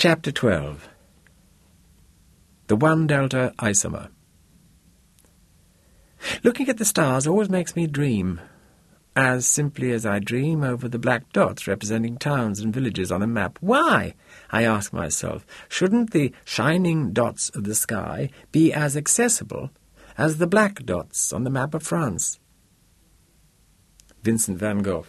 Chapter 12. The 1-delta isomer. Looking at the stars always makes me dream, as simply as I dream over the black dots representing towns and villages on a map. Why, I ask myself, shouldn't the shining dots of the sky be as accessible as the black dots on the map of France? Vincent van Gogh.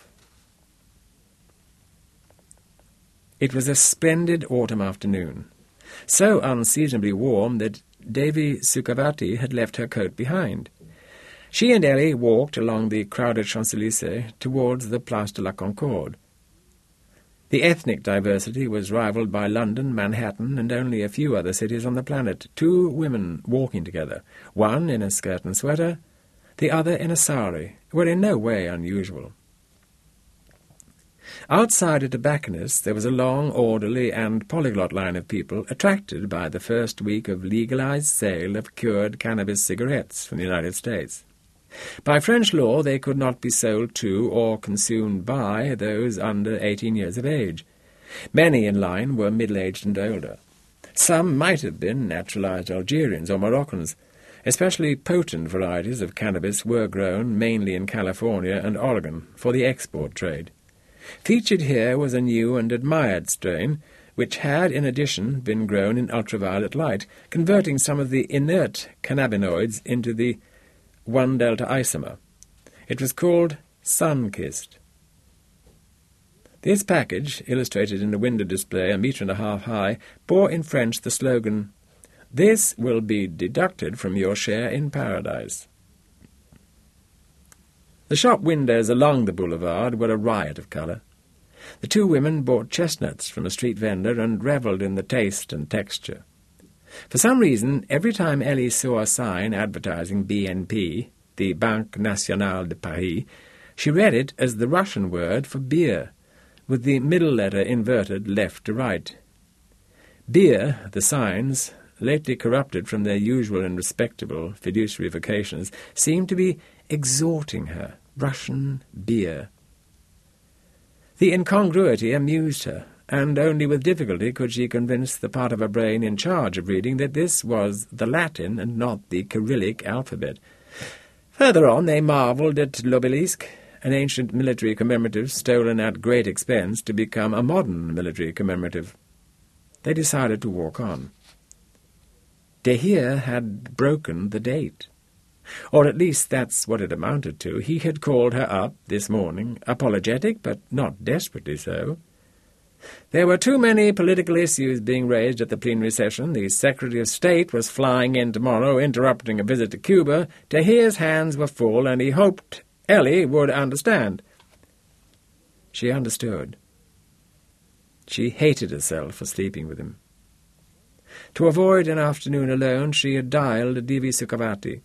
It was a splendid autumn afternoon, so unseasonably warm that Devi Sukhavati had left her coat behind. She and Ellie walked along the crowded Champs-Élysées towards the Place de la Concorde. The ethnic diversity was rivalled by London, Manhattan, and only a few other cities on the planet. 2 women walking together, one in a skirt and sweater, the other in a sari, were in no way unusual. Outside a tobacconist there was a long, orderly and polyglot line of people attracted by the first week of legalized sale of cured cannabis cigarettes from the United States. By French law they could not be sold to or consumed by those under 18 years of age. Many in line were middle-aged and older. Some might have been naturalized Algerians or Moroccans. Especially potent varieties of cannabis were grown mainly in California and Oregon for the export trade. Featured here was a new and admired strain, which had, in addition, been grown in ultraviolet light, converting some of the inert cannabinoids into the 1-delta isomer. It was called Sun-Kissed. This package, illustrated in a window display 1.5 meters high, bore in French the slogan, "This will be deducted from your share in paradise." The shop windows along the boulevard were a riot of colour. The 2 women bought chestnuts from a street vendor and revelled in the taste and texture. For some reason, every time Ellie saw a sign advertising BNP, the Banque Nationale de Paris, she read it as the Russian word for beer, with the middle letter inverted left to right. Beer, the signs, lately corrupted from their usual and respectable fiduciary vocations, seemed to be exhorting her. Russian beer. The incongruity amused her, and only with difficulty could she convince the part of her brain in charge of reading that this was the Latin and not the Cyrillic alphabet. Further on they marvelled at l'Obélisque, an ancient military commemorative stolen at great expense to become a modern military commemorative. They decided to walk on. Deshire had broken the date. Or at least that's what it amounted to. He had called her up this morning, apologetic, but not desperately so. There were too many political issues being raised at the plenary session. The Secretary of State was flying in tomorrow, interrupting a visit to Cuba. Dehire's hands were full, and he hoped Ellie would understand. She understood. She hated herself for sleeping with him. To avoid an afternoon alone, she had dialed Devi Sukhavati.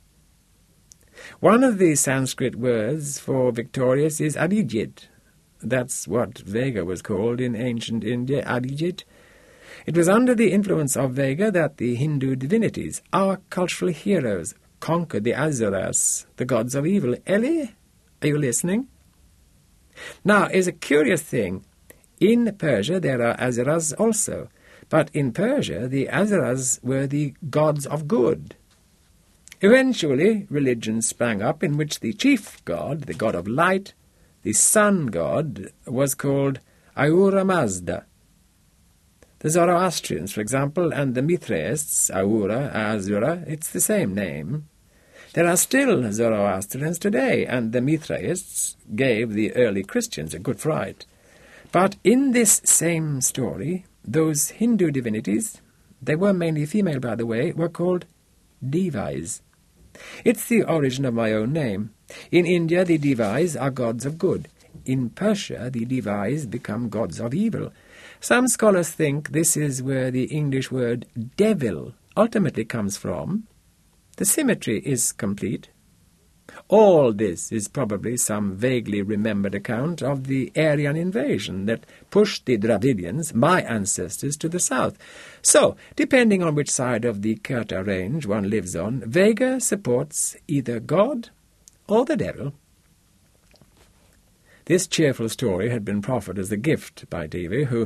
One of the Sanskrit words for victorious is Abhijit. That's what Vega was called in ancient India, Abhijit. It was under the influence of Vega that the Hindu divinities, our cultural heroes, conquered the Asuras, the gods of evil. Ellie, are you listening? Now, is a curious thing. In Persia there are Asuras also, but in Persia the Asuras were the gods of good. Eventually, religions sprang up in which the chief god, the god of light, the sun god, was called Ahura Mazda. The Zoroastrians, for example, and the Mithraists, Ahura, Azura, it's the same name. There are still Zoroastrians today, and the Mithraists gave the early Christians a good fright. But in this same story, those Hindu divinities, they were mainly female, by the way, were called Devas. It's the origin of my own name. In India, the Devas are gods of good. In Persia, the Devas become gods of evil. Some scholars think this is where the English word devil ultimately comes from. The symmetry is complete. All this is probably some vaguely remembered account of the Aryan invasion that pushed the Dravidians, my ancestors, to the south. So, depending on which side of the Kirta range one lives on, Vega supports either God or the devil. This cheerful story had been proffered as a gift by Devi, who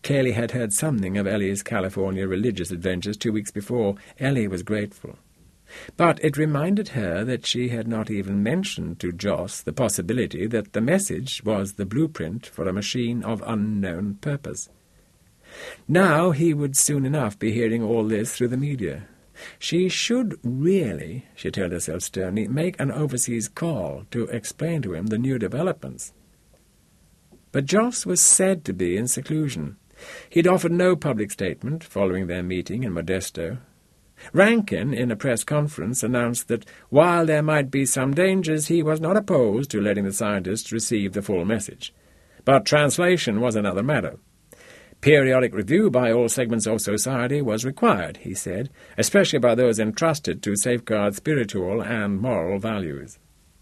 clearly had heard something of Ellie's California religious adventures 2 weeks before. Ellie was grateful. But it reminded her that she had not even mentioned to Joss the possibility that the message was the blueprint for a machine of unknown purpose. Now he would soon enough be hearing all this through the media. She should really, she told herself sternly, make an overseas call to explain to him the new developments. But Joss was said to be in seclusion. He'd offered no public statement following their meeting in Modesto. Rankin, in a press conference, announced that while there might be some dangers, he was not opposed to letting the scientists receive the full message. But translation was another matter. Periodic review by all segments of society was required, he said, especially by those entrusted to safeguard spiritual and moral values.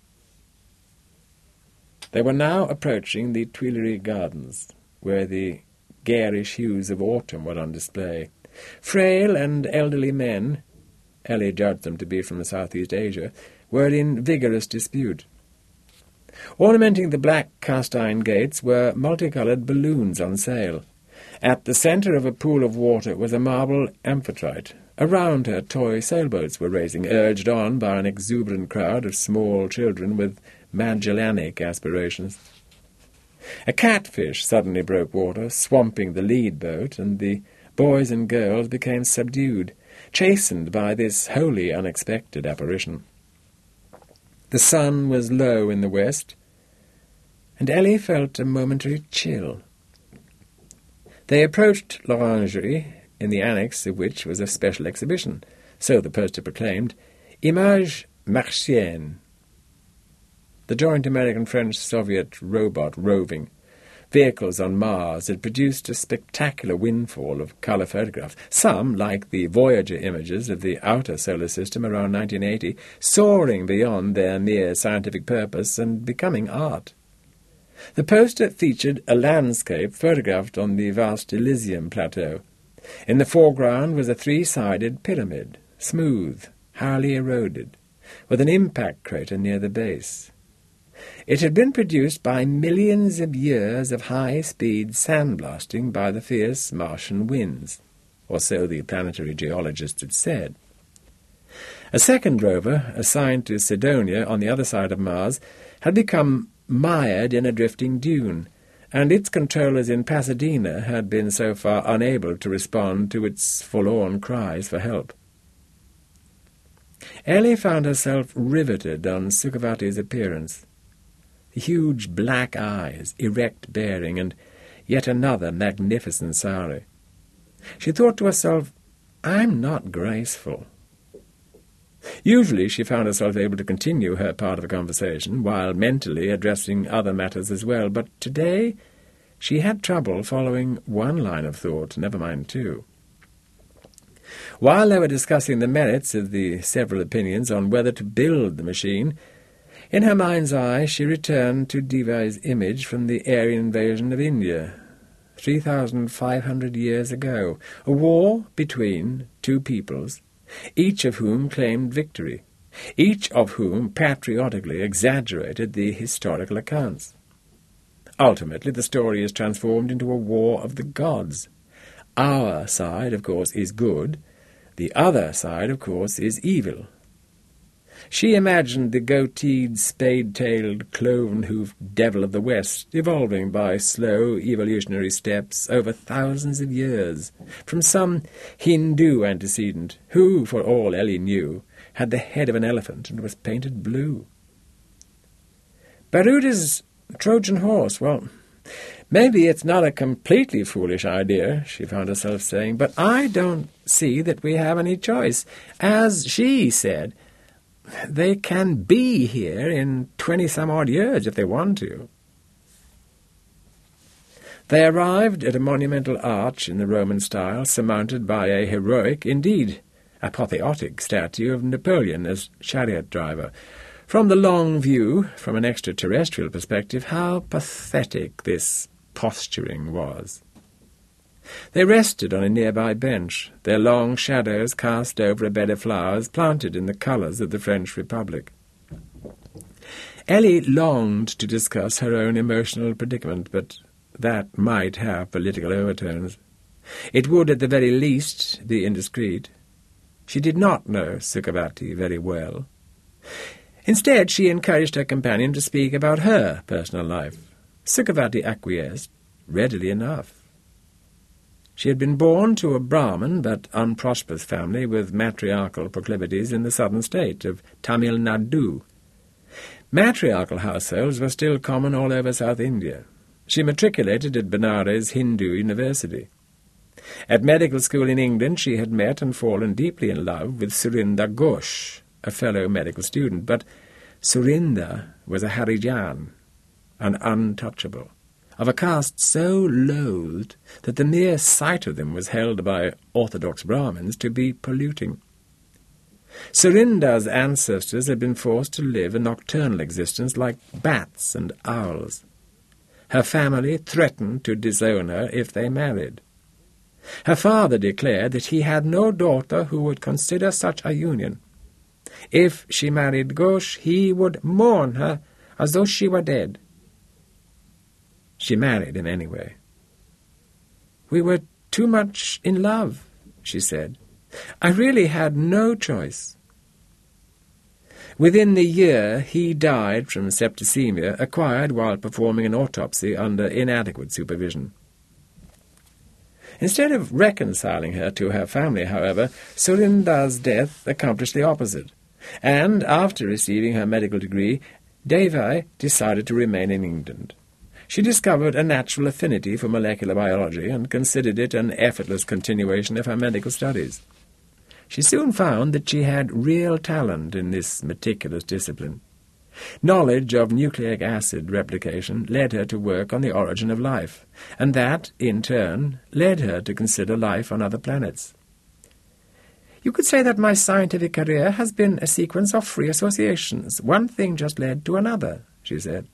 They were now approaching the Tuileries Gardens, where the garish hues of autumn were on display. Frail and elderly men, Ellie judged them to be from Southeast Asia, were in vigorous dispute. Ornamenting the black cast-iron gates were multicoloured balloons on sale. At the centre of a pool of water was a marble amphitrite. Around her toy sailboats were racing, urged on by an exuberant crowd of small children with Magellanic aspirations. A catfish suddenly broke water, swamping the lead boat, and the boys and girls became subdued, chastened by this wholly unexpected apparition. The sun was low in the west, and Ellie felt a momentary chill. They approached l'Orangerie, in the annex of which was a special exhibition, so the poster proclaimed, Images Martiennes, the joint American-French-Soviet robot roving. Vehicles on Mars had produced a spectacular windfall of colour photographs, some, like the Voyager images of the outer solar system around 1980, soaring beyond their mere scientific purpose and becoming art. The poster featured a landscape photographed on the vast Elysium plateau. In the foreground was a three-sided pyramid, smooth, highly eroded, with an impact crater near the base. It had been produced by millions of years of high-speed sandblasting by the fierce Martian winds, or so the planetary geologists had said. A second rover, assigned to Cydonia on the other side of Mars, had become mired in a drifting dune, and its controllers in Pasadena had been so far unable to respond to its forlorn cries for help. Ellie found herself riveted on Sukhavati's appearance. The huge black eyes, erect bearing, and yet another magnificent sari. She thought to herself, I'm not graceful. Usually she found herself able to continue her part of the conversation, while mentally addressing other matters as well, but today she had trouble following one line of thought, never mind two. While they were discussing the merits of the several opinions on whether to build the machine, in her mind's eye she returned to Devi's image from the Aryan invasion of India, 3,500 years ago, a war between two peoples, each of whom claimed victory, each of whom patriotically exaggerated the historical accounts. Ultimately, the story is transformed into a war of the gods. Our side, of course, is good. The other side, of course, is evil. She imagined the goateed, spade-tailed, cloven-hoofed devil of the West evolving by slow evolutionary steps over thousands of years from some Hindu antecedent who, for all Ellie knew, had the head of an elephant and was painted blue. Baruda's Trojan horse, well, maybe it's not a completely foolish idea, she found herself saying, but I don't see that we have any choice. As she said, they can be here in 20-some-odd years if they want to. They arrived at a monumental arch in the Roman style, surmounted by a heroic, indeed apotheotic, statue of Napoleon as chariot driver. From the long view, from an extraterrestrial perspective, how pathetic this posturing was. They rested on a nearby bench, their long shadows cast over a bed of flowers planted in the colours of the French Republic. Ellie longed to discuss her own emotional predicament, but that might have political overtones. It would, at the very least, be indiscreet. She did not know Sukhavati very well. Instead, she encouraged her companion to speak about her personal life. Sukhavati acquiesced readily enough. She had been born to a Brahmin but unprosperous family with matriarchal proclivities in the southern state of Tamil Nadu. Matriarchal households were still common all over South India. She matriculated at Benares Hindu University. At medical school in England she had met and fallen deeply in love with Surinder Ghosh, a fellow medical student, but Surinder was a Harijan, an untouchable, of a caste so loathed that the mere sight of them was held by orthodox Brahmins to be polluting. Surinder's ancestors had been forced to live a nocturnal existence like bats and owls. Her family threatened to disown her if they married. Her father declared that he had no daughter who would consider such a union. If she married Ghosh, he would mourn her as though she were dead. She married him anyway. "We were too much in love," she said. "I really had no choice." Within the year, he died from septicemia, acquired while performing an autopsy under inadequate supervision. Instead of reconciling her to her family, however, Surinder's death accomplished the opposite, and after receiving her medical degree, Devi decided to remain in England. She discovered a natural affinity for molecular biology and considered it an effortless continuation of her medical studies. She soon found that she had real talent in this meticulous discipline. Knowledge of nucleic acid replication led her to work on the origin of life, and that, in turn, led her to consider life on other planets. "You could say that my scientific career has been a sequence of free associations. One thing just led to another," she said.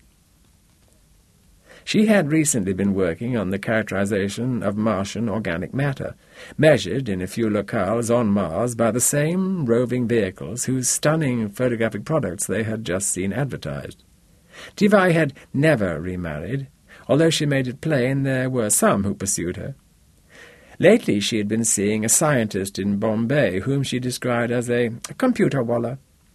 She had recently been working on the characterization of Martian organic matter, measured in a few locales on Mars by the same roving vehicles whose stunning photographic products they had just seen advertised. Devi had never remarried, although she made it plain there were some who pursued her. Lately she had been seeing a scientist in Bombay whom she described as a computer walla.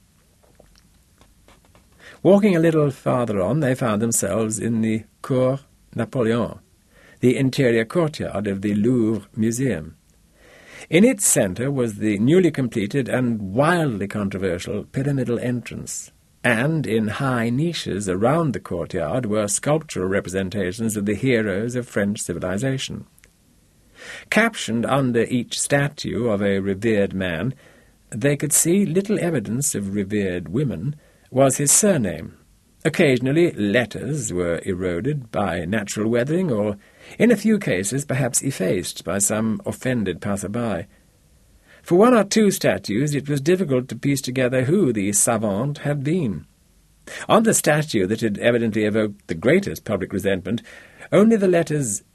Walking a little farther on, they found themselves in the Cour Napoleon, the interior courtyard of the Louvre Museum. In its centre was the newly completed and wildly controversial pyramidal entrance, and in high niches around the courtyard were sculptural representations of the heroes of French civilization. Captioned under each statue of a revered man, they could see little evidence of revered women, was his surname. Occasionally letters were eroded by natural weathering, or, in a few cases, perhaps effaced by some offended passer-by. For one or two statues it was difficult to piece together who the savant had been. On the statue that had evidently evoked the greatest public resentment, only the letters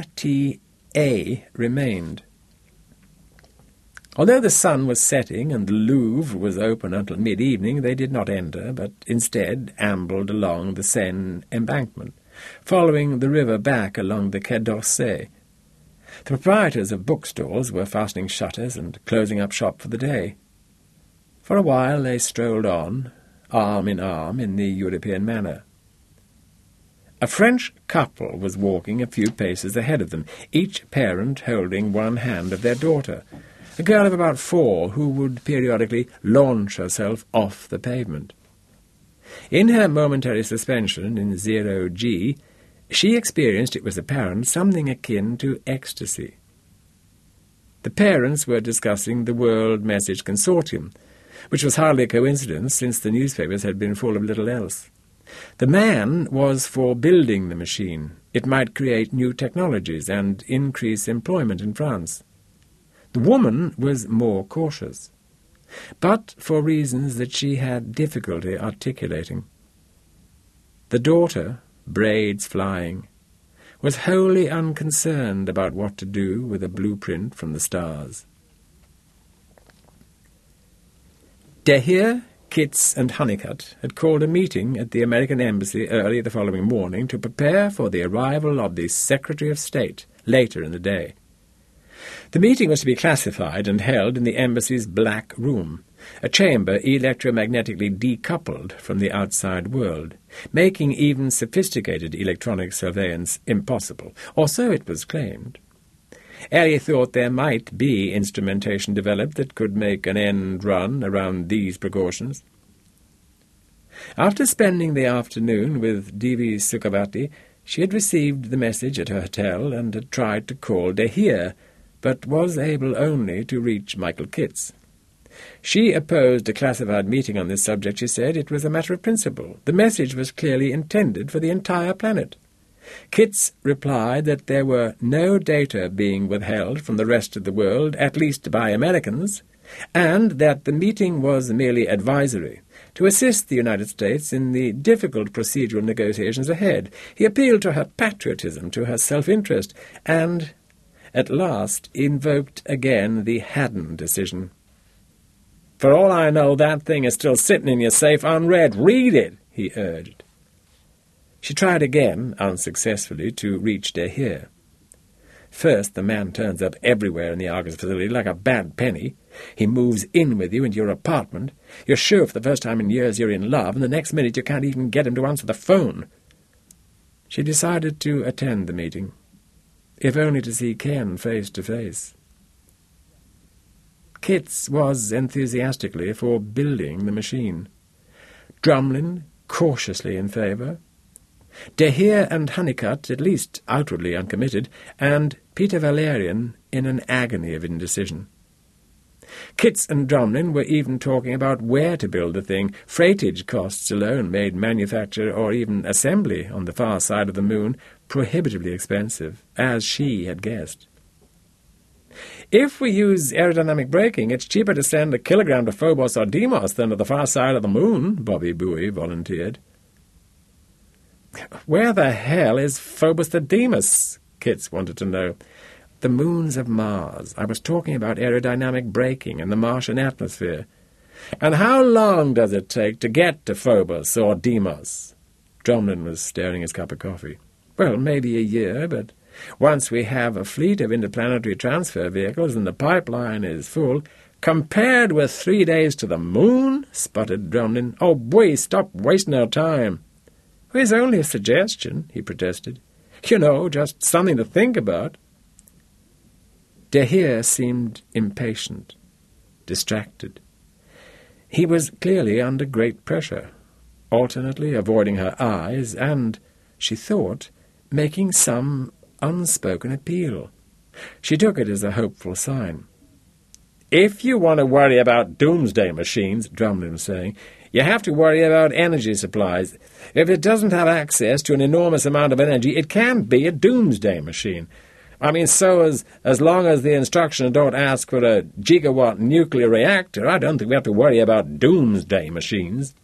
L.T.A. remained. Although the sun was setting and the Louvre was open until mid-evening, they did not enter, but instead ambled along the Seine embankment, following the river back along the Quai d'Orsay. The proprietors of bookstores were fastening shutters and closing up shop for the day. For a while they strolled on, arm in the European manner. A French couple was walking a few paces ahead of them, each parent holding one hand of their daughter, a girl of about 4 who would periodically launch herself off the pavement. In her momentary suspension in 0G, she experienced, it was apparent, something akin to ecstasy. The parents were discussing the World Message Consortium, which was hardly a coincidence since the newspapers had been full of little else. The man was for building the machine. It might create new technologies and increase employment in France. The woman was more cautious, but for reasons that she had difficulty articulating. The daughter, braids flying, was wholly unconcerned about what to do with a blueprint from the stars. Dehir Kitts and Honeycutt had called a meeting at the American Embassy early the following morning to prepare for the arrival of the Secretary of State later in the day. The meeting was to be classified and held in the Embassy's Black Room, a chamber electromagnetically decoupled from the outside world, making even sophisticated electronic surveillance impossible, or so it was claimed. Ellie thought there might be instrumentation developed that could make an end run around these precautions. After spending the afternoon with Devi Sukhavati, she had received the message at her hotel and had tried to call Dahir, but was able only to reach Michael Kitts. She opposed a classified meeting on this subject, she said. It was a matter of principle. The message was clearly intended for the entire planet. Kitts replied that there were no data being withheld from the rest of the world, at least by Americans, and that the meeting was merely advisory, to assist the United States in the difficult procedural negotiations ahead. He appealed to her patriotism, to her self-interest, and, at last, invoked again the Haddon decision. "For all I know, that thing is still sitting in your safe unread. Read it," he urged. She tried again, unsuccessfully, to reach Dahir. First, the man turns up everywhere in the Argus facility like a bad penny. He moves in with you into your apartment. You're sure for the first time in years you're in love, and the next minute you can't even get him to answer the phone. She decided to attend the meeting, if only to see Ken face to face. Kitts was enthusiastically for building the machine. Drumlin cautiously in favour. Dahir and Honeycutt, at least outwardly uncommitted, and Peter Valerian in an agony of indecision. Kitts and Drumlin were even talking about where to build the thing. Freightage costs alone made manufacture or even assembly on the far side of the moon prohibitively expensive, as she had guessed. "If we use aerodynamic braking, it's cheaper to send a kilogram to Phobos or Deimos than to the far side of the moon," Bobby Bowie volunteered. "Where the hell is Phobos to Deimos?" Kitts wanted to know. "The moons of Mars. I was talking about aerodynamic braking and the Martian atmosphere." "And how long does it take to get to Phobos or Deimos?" Drumlin was stirring his cup of coffee. "Well, maybe a year, but once we have a fleet of interplanetary transfer vehicles and the pipeline is full—" "Compared with 3 days to the moon?" sputtered Drumlin. "Oh, boy, stop wasting our time." "It's only a suggestion," he protested. "You know, just something to think about." Dahir seemed impatient, distracted. He was clearly under great pressure, alternately avoiding her eyes and, she thought, making some unspoken appeal. She took it as a hopeful sign. "If you want to worry about doomsday machines," Drumlin was saying, "you have to worry about energy supplies. If it doesn't have access to an enormous amount of energy, it can be a doomsday machine. I mean, so as long as the instructions don't ask for a gigawatt nuclear reactor, I don't think we have to worry about doomsday machines."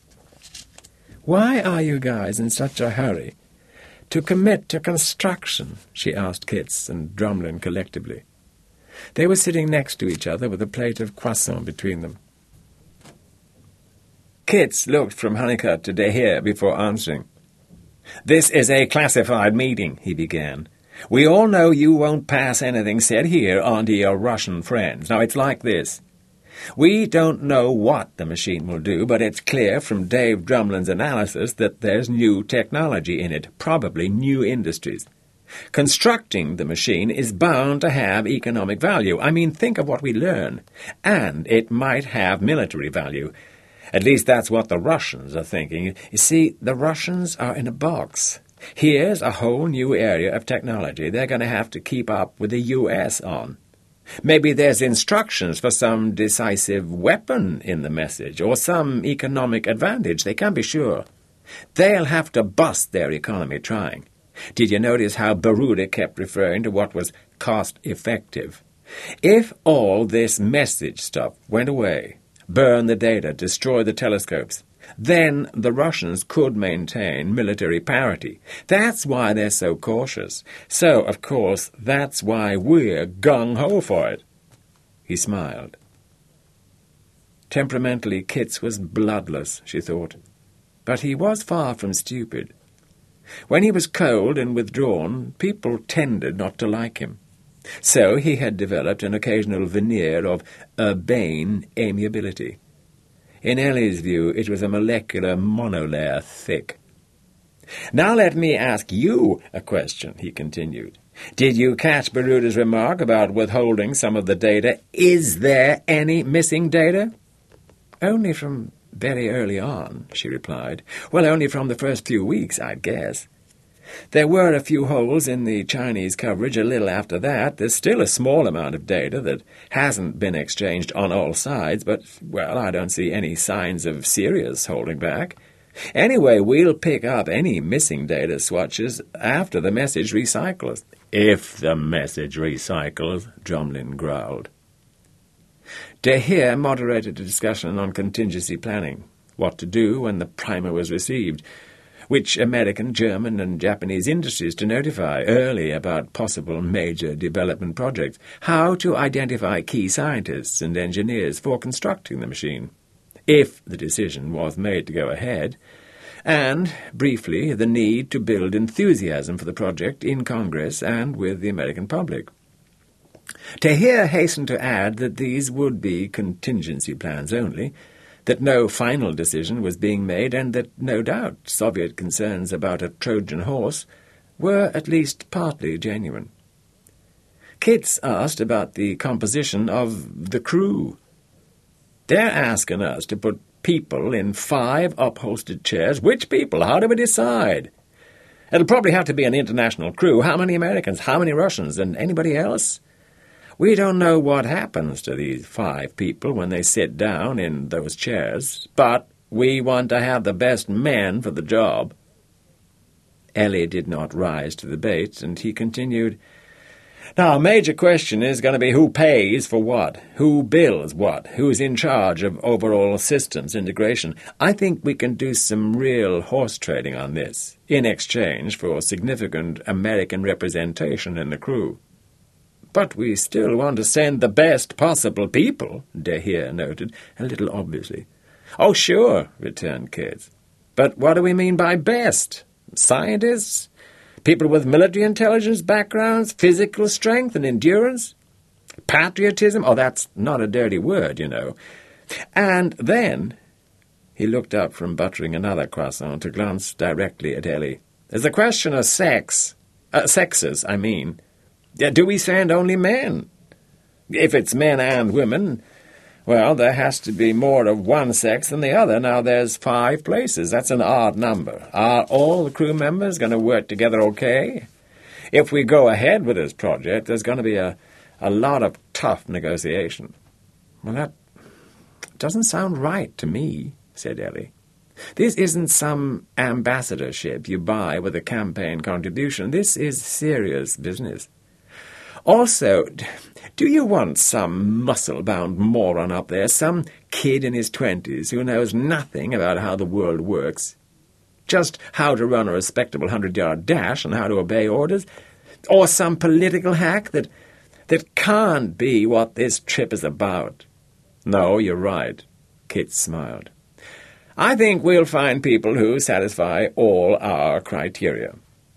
"Why are you guys in such a hurry to commit to construction?" she asked Kitts and Drumlin collectively. They were sitting next to each other with a plate of croissant between them. Kitts looked from Honeycutt to Dahir before answering. "This is a classified meeting," he began. "We all know you won't pass anything said here on to your Russian friends. Now, it's like this. We don't know what the machine will do, but it's clear from Dave Drumlin's analysis that there's new technology in it, probably new industries. Constructing the machine is bound to have economic value. I mean, think of what we learn. And it might have military value. At least that's what the Russians are thinking. You see, the Russians are in a box. Here's a whole new area of technology they're going to have to keep up with the U.S. on. Maybe there's instructions for some decisive weapon in the message, or some economic advantage. They can't be sure. They'll have to bust their economy trying. Did you notice how Baruda kept referring to what was cost-effective? If all this message stuff went away, burn the data, destroy the telescopes, then the Russians could maintain military parity. That's why they're so cautious. So, of course, that's why we're gung-ho for it." He smiled. Temperamentally, Kitz was bloodless, she thought. But he was far from stupid. When he was cold and withdrawn, people tended not to like him. So he had developed an occasional veneer of urbane amiability. In Ellie's view, it was a molecular monolayer thick. "Now let me ask you a question," he continued. "Did you catch Baruda's remark about withholding some of the data? Is there any missing data?" "Only from very early on," she replied. "Well, only from the first few weeks, I'd guess. There were a few holes in the Chinese coverage a little after that. There's still a small amount of data that hasn't been exchanged on all sides, but, well, I don't see any signs of serious holding back. Anyway, we'll pick up any missing data swatches after the message recycles." "If the message recycles," Drumlin growled. De Heer moderated a discussion on contingency planning, what to do when the primer was received, which American, German, and Japanese industries to notify early about possible major development projects, how to identify key scientists and engineers for constructing the machine, if the decision was made to go ahead, and, briefly, the need to build enthusiasm for the project in Congress and with the American public. De Heer hastened to add that these would be contingency plans only, that no final decision was being made, and that, no doubt, Soviet concerns about a Trojan horse were at least partly genuine. Kitz asked about the composition of the crew. "They're asking us to put people in 5 upholstered chairs. Which people? How do we decide? It'll probably have to be an international crew. How many Americans? How many Russians? And anybody else? We don't know what happens to these 5 people when they sit down in those chairs, but we want to have the best men for the job." Ellie did not rise to the bait, and he continued, "Now, a major question is going to be who pays for what, who bills what, who's in charge of overall systems integration. I think we can do some real horse trading on this, in exchange for significant American representation in the crew." "But we still want to send the best possible people," De Heer noted, a little obviously. "Oh, sure," returned Kitz. "But what do we mean by best? Scientists? People with military intelligence backgrounds, physical strength and endurance? Patriotism? Oh, that's not a dirty word, you know. And then," he looked up from buttering another croissant to glance directly at Ellie, "there's the question of sexes, I mean. Do we send only men? If it's men and women, well, there has to be more of one sex than the other. Now, there's 5 places. That's an odd number. Are all the crew members going to work together okay? If we go ahead with this project, there's going to be a lot of tough negotiation." "Well, that doesn't sound right to me," said Ellie. "This isn't some ambassadorship you buy with a campaign contribution. This is serious business. Also, do you want some muscle-bound moron up there, some kid in his 20s who knows nothing about how the world works, just how to run a respectable 100-yard dash and how to obey orders, or some political hack that can't be what this trip is about?" "No, you're right," Kitz smiled. "I think we'll find people who satisfy all our criteria."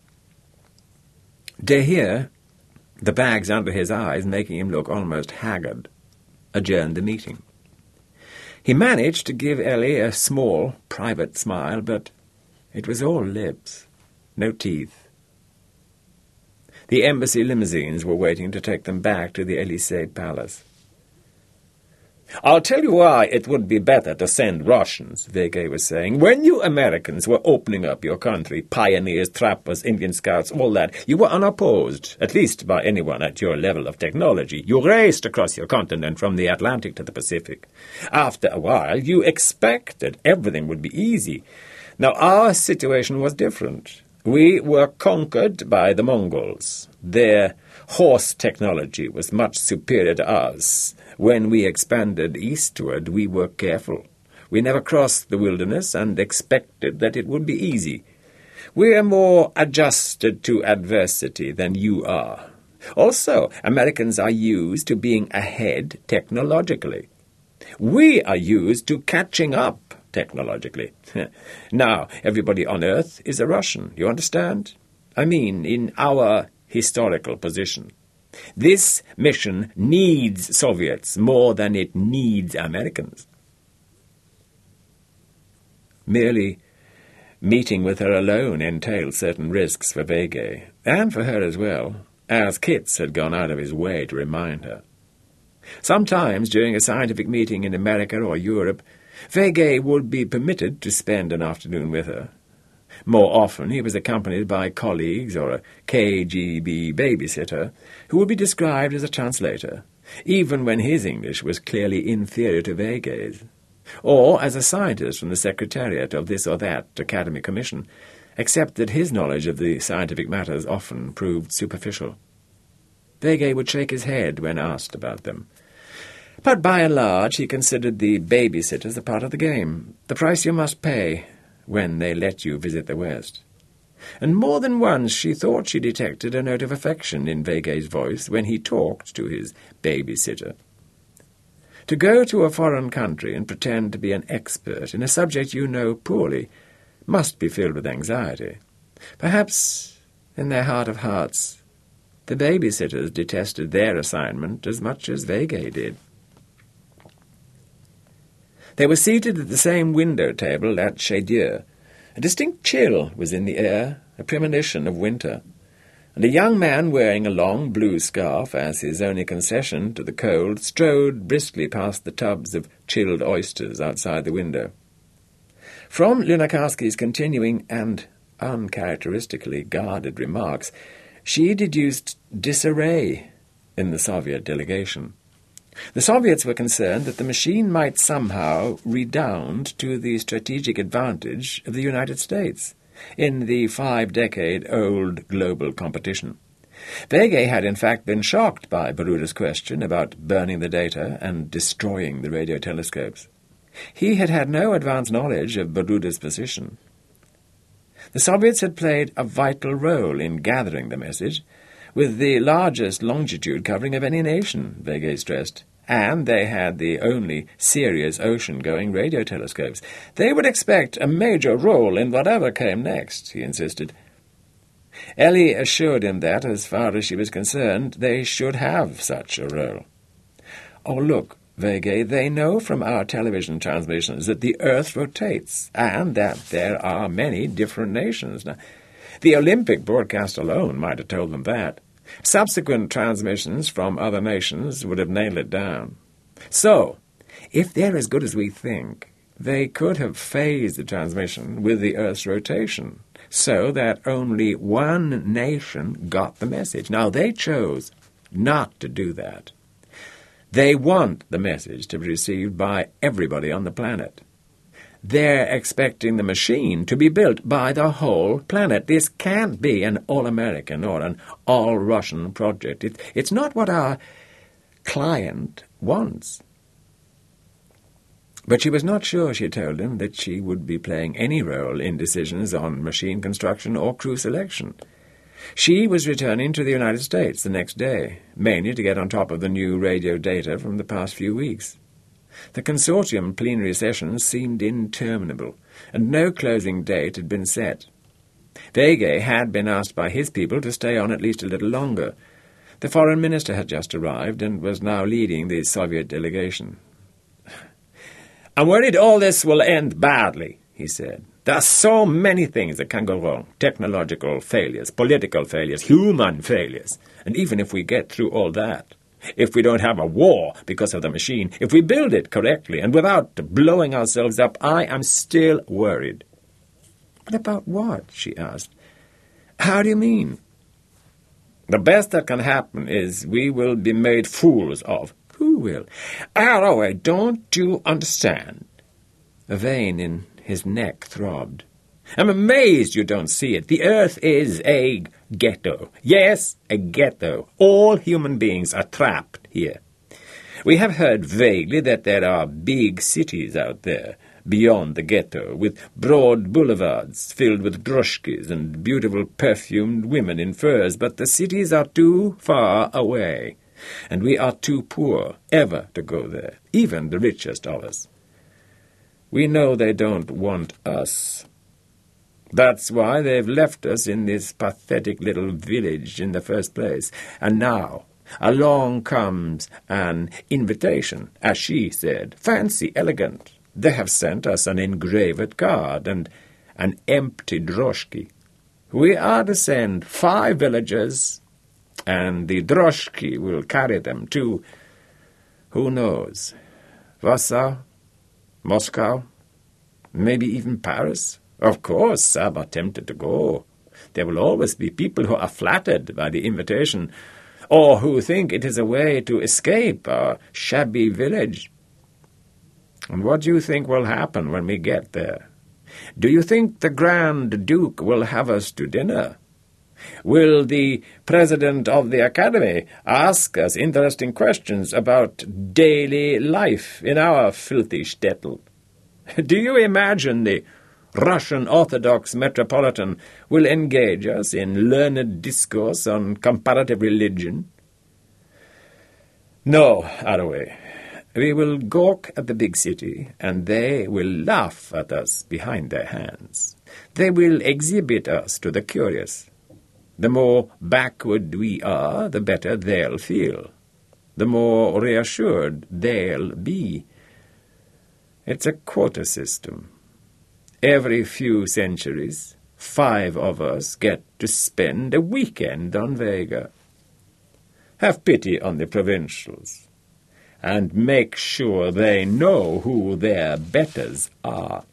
De Heer, the bags under his eyes making him look almost haggard, adjourned the meeting. He managed to give Ellie a small, private smile, but it was all lips, no teeth. The embassy limousines were waiting to take them back to the Élysée Palace. "I'll tell you why it would be better to send Russians," Vega was saying. "When you Americans were opening up your country, pioneers, trappers, Indian scouts, all that, you were unopposed, at least by anyone at your level of technology. You raced across your continent from the Atlantic to the Pacific. After a while, you expected everything would be easy. Now, our situation was different. We were conquered by the Mongols. Their horse technology was much superior to ours. When we expanded eastward, we were careful. We never crossed the wilderness and expected that it would be easy. We are more adjusted to adversity than you are. Also, Americans are used to being ahead technologically. We are used to catching up technologically. Now, everybody on Earth is a Russian, you understand? I mean, in our historical position. This mission needs Soviets more than it needs Americans. Merely meeting with her alone entailed certain risks for Vegay, and for her as well, as Kitz had gone out of his way to remind her. Sometimes, during a scientific meeting in America or Europe, Vegay would be permitted to spend an afternoon with her. More often he was accompanied by colleagues or a KGB babysitter who would be described as a translator, even when his English was clearly inferior to Vegay's, or as a scientist from the secretariat of this or that academy commission, except that his knowledge of the scientific matters often proved superficial. Vegay would shake his head when asked about them. But by and large he considered the babysitters a part of the game, the price you must pay when they let you visit the West. And more than once she thought she detected a note of affection in Vegay's voice when he talked to his babysitter. To go to a foreign country and pretend to be an expert in a subject you know poorly must be filled with anxiety. Perhaps, in their heart of hearts, the babysitters detested their assignment as much as Vegay did. They were seated at the same window table at Chez Dieu. A distinct chill was in the air, a premonition of winter, and a young man wearing a long blue scarf as his only concession to the cold strode briskly past the tubs of chilled oysters outside the window. From Lunacharsky's continuing and uncharacteristically guarded remarks, she deduced disarray in the Soviet delegation. The Soviets were concerned that the machine might somehow redound to the strategic advantage of the United States in the 5-decade-old global competition. Vegay had in fact been shocked by Boruda's question about burning the data and destroying the radio telescopes. He had had no advance knowledge of Boruda's position. The Soviets had played a vital role in gathering the message, with the largest longitude covering of any nation, Vegay stressed, and they had the only serious ocean-going radio telescopes. They would expect a major role in whatever came next, he insisted. Ellie assured him that, as far as she was concerned, they should have such a role. Oh, look, Vegay, they know from our television transmissions that the Earth rotates, and that there are many different nations. Now, the Olympic broadcast alone might have told them that. Subsequent transmissions from other nations would have nailed it down. So, if they're as good as we think, they could have phased the transmission with the Earth's rotation, so that only one nation got the message. Now, they chose not to do that. They want the message to be received by everybody on the planet. They're expecting the machine to be built by the whole planet. This can't be an all-American or an all-Russian project. It's not what our client wants. But she was not sure, she told him, that she would be playing any role in decisions on machine construction or crew selection. She was returning to the United States the next day, mainly to get on top of the new radio data from the past few weeks. The consortium plenary sessions seemed interminable, and no closing date had been set. Vegay had been asked by his people to stay on at least a little longer. The foreign minister had just arrived and was now leading the Soviet delegation. "I'm worried all this will end badly," he said. "There are so many things that can go wrong. Technological failures, political failures, human failures. And even if we get through all that, if we don't have a war because of the machine, if we build it correctly and without blowing ourselves up, I am still worried." "But about what?" she asked. "How do you mean?" "The best that can happen is we will be made fools of." "Who will?" "Arroway, don't you understand?" A vein in his neck throbbed. "I'm amazed you don't see it. The Earth is a ghetto. Yes, a ghetto. All human beings are trapped here. We have heard vaguely that there are big cities out there, beyond the ghetto, with broad boulevards filled with droshkis and beautiful perfumed women in furs, but the cities are too far away. and we are too poor ever to go there, even the richest of us. We know they don't want us. That's why they've left us in this pathetic little village in the first place. And now along comes an invitation, as she said, fancy, elegant. They have sent us an engraved card and an empty droshky. We are to send 5 villagers, and the droshky will carry them to, who knows, Warsaw, Moscow, maybe even Paris. Of course, some are tempted to go. There will always be people who are flattered by the invitation, or who think it is a way to escape our shabby village. And what do you think will happen when we get there? Do you think the Grand Duke will have us to dinner? Will the President of the Academy ask us interesting questions about daily life in our filthy shtetl? Do you imagine the Russian Orthodox Metropolitan will engage us in learned discourse on comparative religion? No, Arroway. We will gawk at the big city, and they will laugh at us behind their hands. They will exhibit us to the curious. The more backward we are, the better they'll feel. The more reassured they'll be. It's a quota system. Every few centuries, 5 of us get to spend a weekend on Vega. Have pity on the provincials, and make sure they know who their betters are.